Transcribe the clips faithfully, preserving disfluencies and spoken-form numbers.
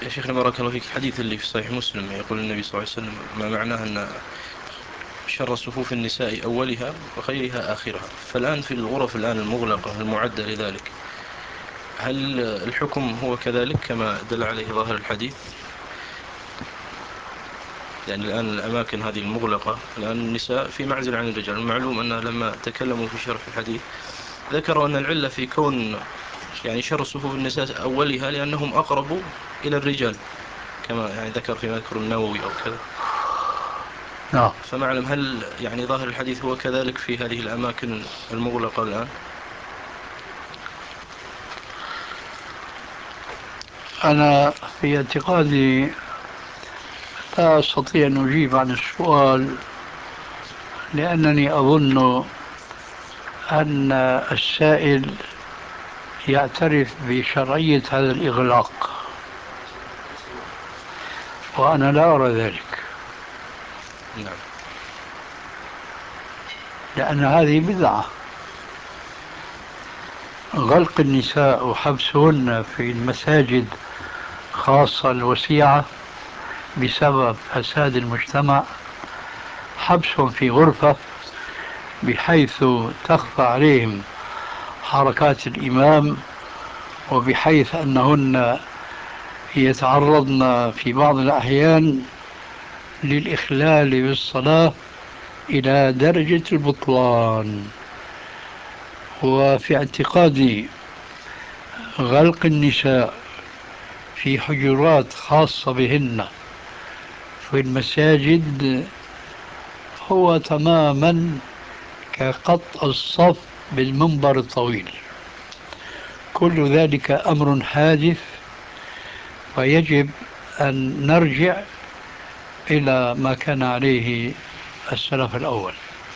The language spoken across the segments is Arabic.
يا شيخنا بارك الله فيك، الحديث اللي في صحيح مسلم يقول النبي صلى الله عليه وسلم ما معناه أن شر صفوف النساء أولها وخيرها آخرها. فالآن في الغرف الآن المغلقة المعدة لذلك، هل الحكم هو كذلك كما دل عليه ظاهر الحديث؟ يعني الآن الأماكن هذه المغلقة الآن النساء في معزل عن الرجال. المعلوم أن لما تكلموا في شرح الحديث ذكروا أن العلة في كون يعني شر صفوف النساء أولها لأنهم أقرب إلى الرجال، كما يعني ذكر في مذكر النووي أو كذا. نعم. فمعلم هل يعني ظاهر الحديث هو كذلك في هذه الأماكن المغلقة الآن؟ أنا في اعتقادي لا أستطيع أن أجيب عن السؤال، لأنني أظن أن السائل يعترف بشرعية هذا الإغلاق، وأنا لا أرى ذلك، نعم. لأن هذه بدعة. غلق النساء وحبسهن في المساجد خاصة الوسيعة بسبب فساد المجتمع، حبسهم في غرفة بحيث تخفى عليهم حركات الإمام، وبحيث أنهن يتعرضن في بعض الأحيان للإخلال بالصلاة إلى درجة البطلان. وفي اعتقادي غلق النساء في حجرات خاصة بهن في المساجد هو تماما كقطع الصف بالمنبر الطويل. كل ذلك أمر حادث، ويجب أن نرجع إلى ما كان عليه السلف الأول.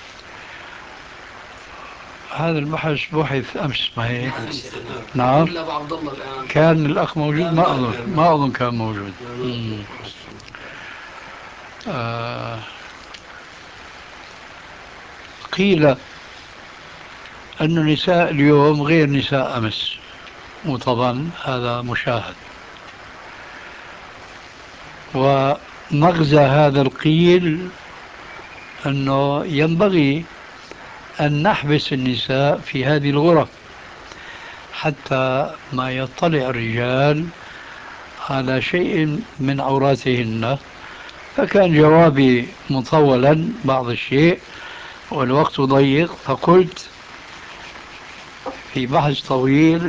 هذا البحث بحث أمس، ما هيك؟ نعم. كان الأخ موجود؟ ما أظن ما أظن كان موجود. مم. آه قيل أن نساء اليوم غير نساء أمس، وطبعا هذا مشاهد. ومغزى هذا القيل أنه ينبغي أن نحبس النساء في هذه الغرف حتى ما يطلع الرجال على شيء من عوراتهن. فكان جوابي مطولا بعض الشيء والوقت ضيق، فقلت في بحث طويل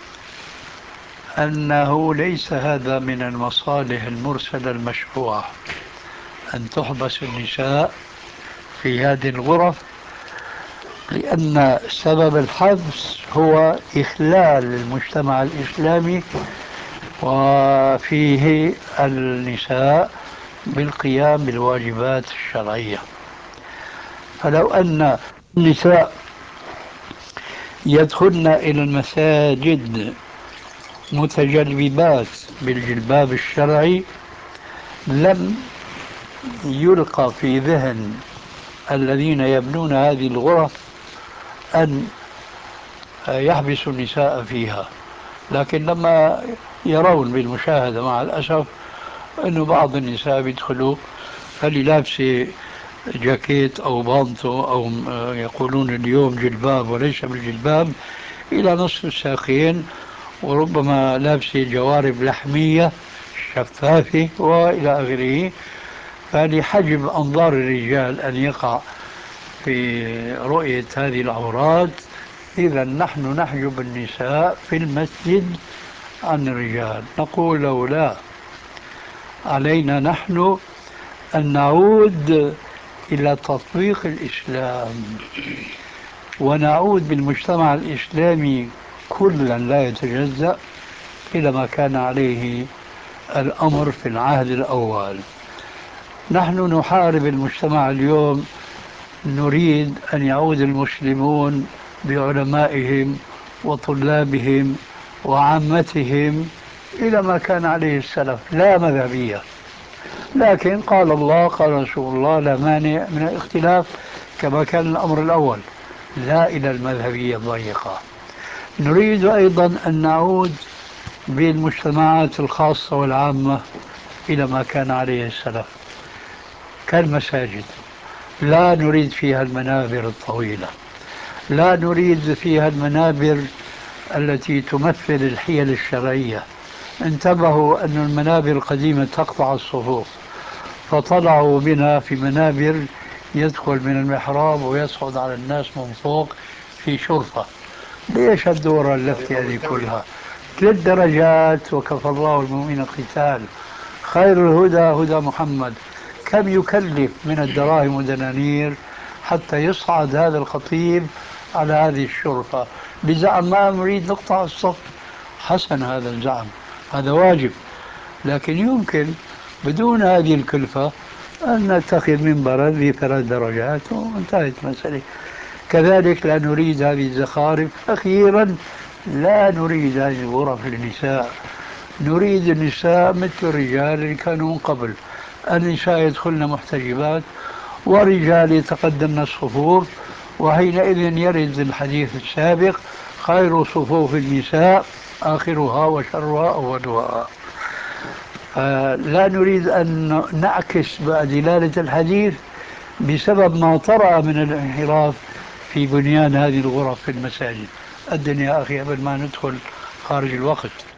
أنه ليس هذا من المصالح المرسلة المشروعة أن تحبس النساء في هذه الغرف، لأن سبب الحبس هو إخلال المجتمع الإسلامي وفيه النساء بالقيام بالواجبات الشرعية. فلو أن النساء يدخلن إلى المساجد متجلبات بالجلباب الشرعي لم يلقى في ذهن الذين يبنون هذه الغرف أن يحبسوا النساء فيها. لكن لما يرون بالمشاهدة مع الأسف أنه بعض النساء بيدخلوا فاللي لابسة جاكيت أو بانتو أو يقولون اليوم جلباب وليس بالجلباب إلى نصف الساقين، وربما لابسة جوارب لحمية شفافة وإلى آخره. فلحجب أنظار الرجال أن يقع في رؤية هذه العورات، إذا نحن نحجب النساء في المسجد عن الرجال. نقول له لا، علينا نحن أن نعود إلى تطبيق الإسلام، ونعود بالمجتمع الإسلامي كلا لا يتجزأ إلى ما كان عليه الأمر في العهد الأول. نحن نحارب المجتمع اليوم، نريد أن يعود المسلمون بعلمائهم وطلابهم وعامتهم إلى ما كان عليه السلف، لا مذهبية. لكن قال الله قال رسول الله لا مانع من الاختلاف كما كان الأمر الأول، لا إلى المذهبية الضيقة. نريد أيضا أن نعود بالمجتمعات الخاصة والعامة إلى ما كان عليه السلف كالمساجد. لا نريد فيها المنابر الطويلة، لا نريد فيها المنابر التي تمثل الحيل الشرعية. انتبهوا أن المنابر القديمة تقطع الصفوف، فطلعوا بنا في منابر يدخل من المحراب ويصعد على الناس من فوق في شرفة. ليش الدورة اللفتة هذه كلها؟ ثلاث درجات وكفى الله المؤمن القتال. خير الهدى هدى محمد. كم يكلف من الدراهم والدنانير حتى يصعد هذا الخطيب على هذه الشرفة بزعم ما نريد نقطع الصف؟ حسن هذا الزعم، هذا واجب، لكن يمكن بدون هذه الكلفة أن نتخذ منبرا بثلاث درجات وانتهت المسألة. كذلك لا نريد هذه الزخارف. أخيرا لا نريد هذه الغرف للنساء، نريد النساء مثل الرجال اللي كانوا من قبل. النساء يدخلن محتجبات ورجال يتقدمن الصفوف، وحينئذ يرد الحديث السابق: خير صفوف النساء آخرها وشرها أولها. لا نريد أن نعكس دلالة الحديث بسبب ما طرأ من الانحراف في بنيان هذه الغرف في المساجد. الدنيا أخي قبل ما ندخل خارج الوقت.